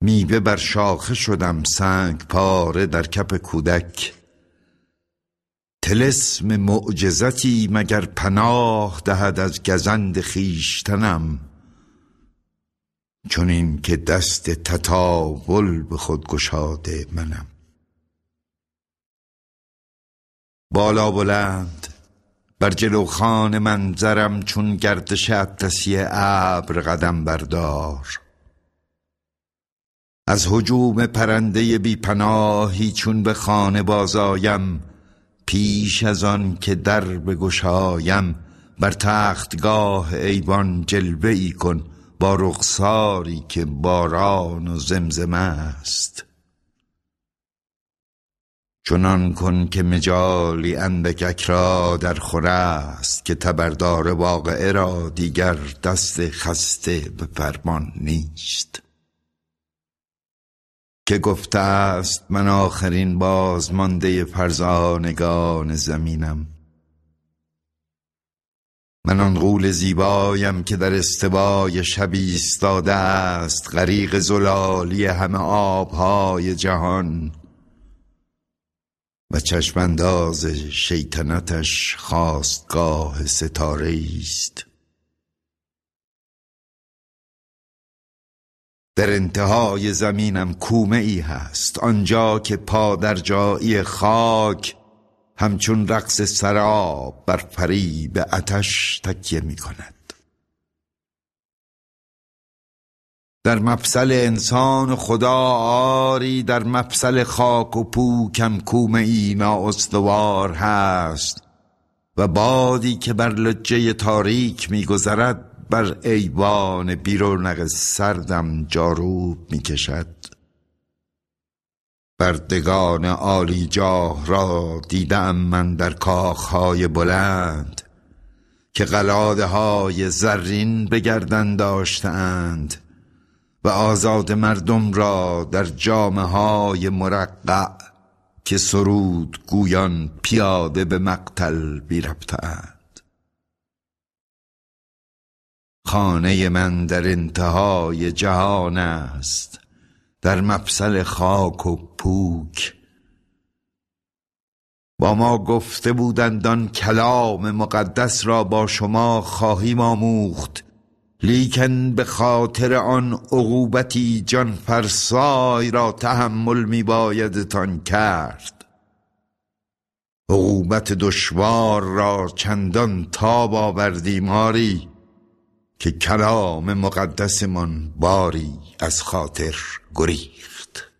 میوه بر شاخه شدم، سنگ پاره در کف کودک. طلسم معجزتی مگر پناه دهد از گزند خویشتنم، چون این که دست تطاول به خود گشاده منم. بالا بلند بر جلوخان منظرم، چون گردش اطلسی ابر قدم بردار. از هجوم پرنده بی پناهی چون به خانه بازایم، پیش از آن که در بگشایم بر تختگاه ایوان جلوه ای کن با رخساری که باران و زمزمه است. چنان کن که مجالی اندکک را در خوره است، که تبردار واقعه را دیگر دست خسته به فرمان نیست. که گفته است من آخرین بازمانده فرزانگان زمینم. من آن غول زیبایم که در استوای شب ایستاده است، غریق زلالی همه آبهای جهان، و چشم انداز شیطنتش خاستگاه ستاره است. در انتهای زمینم کومه ای هست، آنجا که پا در جایی خاک همچون رقص سراب بر فریب آتش تکیه می کند. در مفصل انسان و خدا آری، در مفصل خاک و پوکم کومه ای نااستوار هست، و بادی که بر لجه تاریک می گذرد بر ایوان بیرونق سردم جاروب می کشد. بردگان عالی جاه را دیدم من در کاخهای بلند، که قلاده های زرین به گردن داشتند و آزاد مردم را در جامه های مرقع که سرود گویان پیاده به مقتل بی ربطند. خانه من در انتهای جهان است، در مفصل خاک و پوک. با ما گفته بودند آن کلام مقدس را با شما خواهیم آموخت، لیکن به خاطر آن عقوبتی جان فرسای را تحمل می بایدتان کرد. عقوبت دشوار را چندان تاب آوردیم آری، که کلام مقدسمان باری از خاطر گریخت.